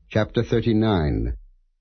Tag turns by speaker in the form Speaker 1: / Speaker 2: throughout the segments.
Speaker 1: Chapter 39.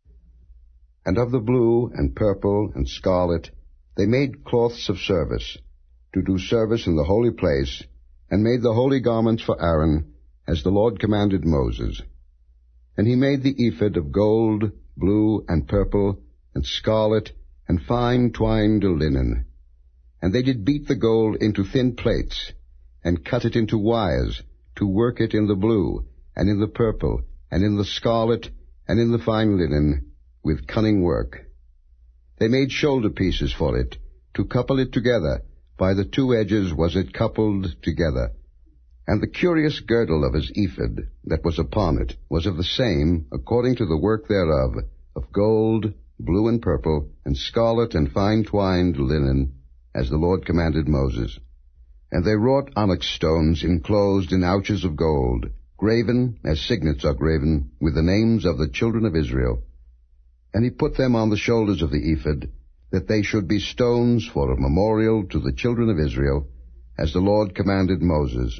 Speaker 1: And of the blue and purple and scarlet they made cloths of service, to do service in the holy place, and made the holy garments for Aaron, as the Lord commanded Moses. And he made the ephod of gold, blue, and purple, and scarlet, and fine twined linen. And they did beat the gold into thin plates, and cut it into wires, to work it in the blue, and in the purple, and in the scarlet, and in the fine linen, with cunning work. They made shoulder pieces for it, to couple it together. By the two edges was it coupled together. And the curious girdle of his ephod that was upon it was of the same, according to the work thereof, of gold, blue and purple, and scarlet and fine twined linen, as the Lord commanded Moses. And they wrought onyx stones enclosed in ouches of gold, graven, as signets are graven, with the names of the children of Israel. And he put them on the shoulders of the ephod, that they should be stones for a memorial to the children of Israel, as the Lord commanded Moses.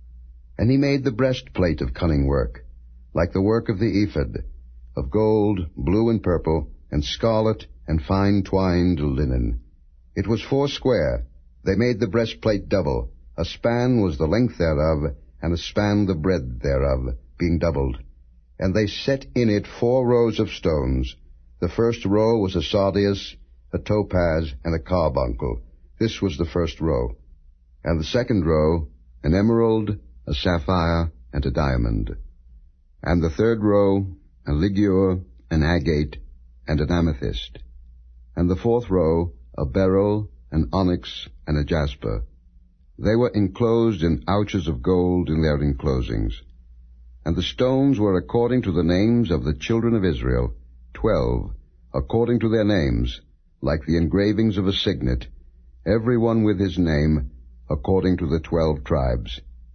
Speaker 1: And he made the breastplate of cunning work, like the work of the ephod, of gold, blue and purple, and scarlet, and fine twined linen. It was foursquare. They made the breastplate double. A span was the length thereof, and a span the breadth thereof, being doubled. And they set in it 4 rows of stones. The first row was a sardius, a topaz, and a carbuncle. This was the first row. And the second row, an emerald, a sapphire, and a diamond. And the third row, a ligure, an agate, and an amethyst. And the fourth row, a beryl, an onyx, and a jasper. They were enclosed in ouches of gold in their enclosings. And the stones were according to the names of the children of Israel, 12, according to their names, like the engravings of a signet, every one with his name, according to the 12 tribes.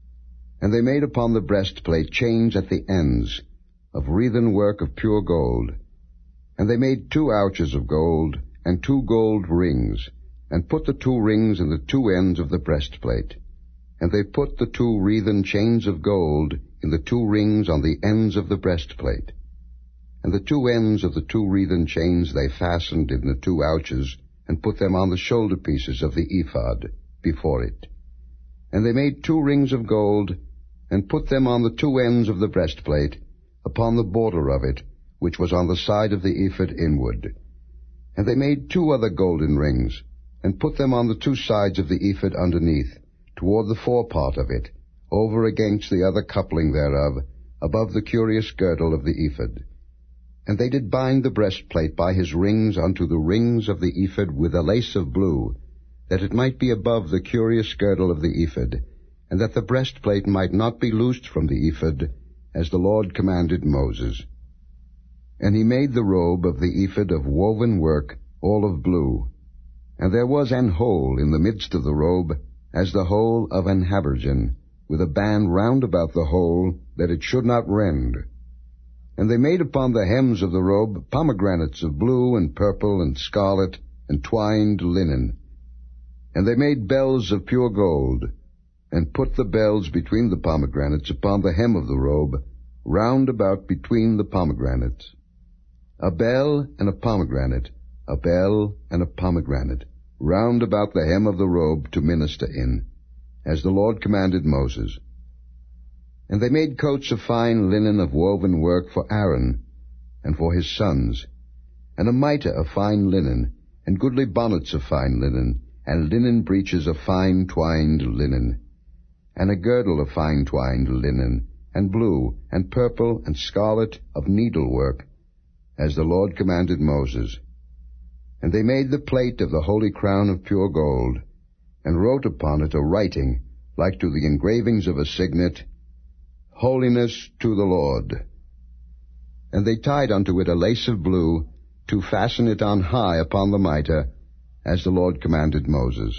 Speaker 1: And they made upon the breastplate chains at the ends, of wreathen work of pure gold. And they made 2 ouches of gold, and 2 gold rings, and put the 2 rings in the 2 ends of the breastplate. And they put the 2 wreathen chains of gold in the 2 rings on the ends of the breastplate. And the 2 ends of the 2 wreathen chains they fastened in the 2 ouches, and put them on the shoulder pieces of the ephod, before it. And they made 2 rings of gold, and put them on the 2 ends of the breastplate, upon the border of it, which was on the side of the ephod inward. And they made 2 other golden rings, and put them on the 2 sides of the ephod underneath, toward the forepart of it, over against the other coupling thereof, above the curious girdle of the ephod. And they did bind the breastplate by his rings unto the rings of the ephod with a lace of blue, that it might be above the curious girdle of the ephod, and that the breastplate might not be loosed from the ephod, as the Lord commanded Moses. And he made the robe of the ephod of woven work, all of blue. And there was an hole in the midst of the robe, as the hole of an habergeon, with a band round about the hole, that it should not rend. And they made upon the hems of the robe pomegranates of blue and purple and scarlet and twined linen. And they made bells of pure gold, and put the bells between the pomegranates upon the hem of the robe, round about between the pomegranates. A bell and a pomegranate, a bell and a pomegranate, round about the hem of the robe to minister in, as the Lord commanded Moses. And they made coats of fine linen of woven work for Aaron, and for his sons, and a mitre of fine linen, and goodly bonnets of fine linen, and linen breeches of fine twined linen, and a girdle of fine twined linen, and blue, and purple, and scarlet of needlework, as the Lord commanded Moses. And they made the plate of the holy crown of pure gold, and wrote upon it a writing, like to the engravings of a signet, Holiness to the Lord. And they tied unto it a lace of blue, to fasten it on high upon the mitre, as the Lord commanded Moses.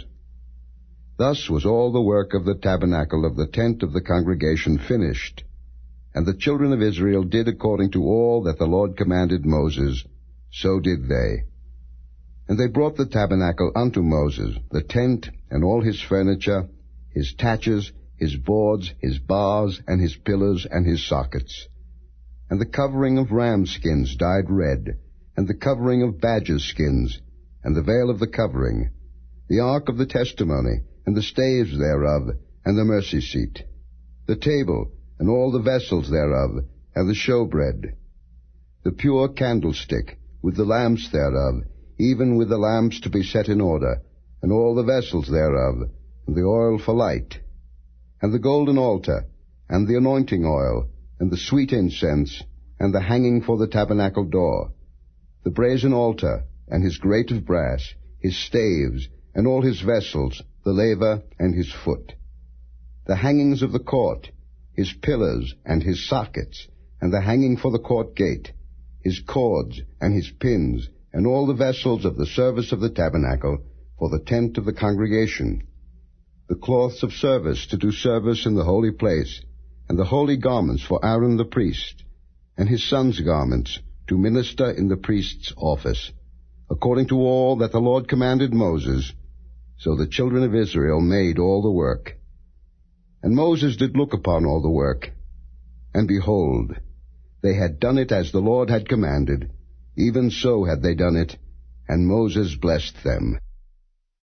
Speaker 1: Thus was all the work of the tabernacle of the tent of the congregation finished. And the children of Israel did according to all that the Lord commanded Moses, so did they. And they brought the tabernacle unto Moses, the tent, and all his furniture, his taches, his boards, his bars, and his pillars, and his sockets. and the covering of ram skins dyed red, and the covering of badger skins, and the veil of the covering, the ark of the testimony, and the staves thereof, and the mercy seat, the table, and all the vessels thereof, and the showbread, the pure candlestick, with the lamps thereof, even with the lamps to be set in order, and all the vessels thereof, and the oil for light, and the golden altar, and the anointing oil, and the sweet incense, and the hanging for the tabernacle door, the brazen altar, and his grate of brass, his staves, and all his vessels, the laver, and his foot, the hangings of the court, his pillars, and his sockets, and the hanging for the court gate, his cords, and his pins, and all the vessels of the service of the tabernacle, for the tent of the congregation, the cloths of service to do service in the holy place, and the holy garments for Aaron the priest, and his sons' garments to minister in the priest's office, according to all that the Lord commanded Moses. So the children of Israel made all the work. And Moses did look upon all the work, and behold, they had done it as the Lord had commanded, even so had they done it, and Moses blessed them.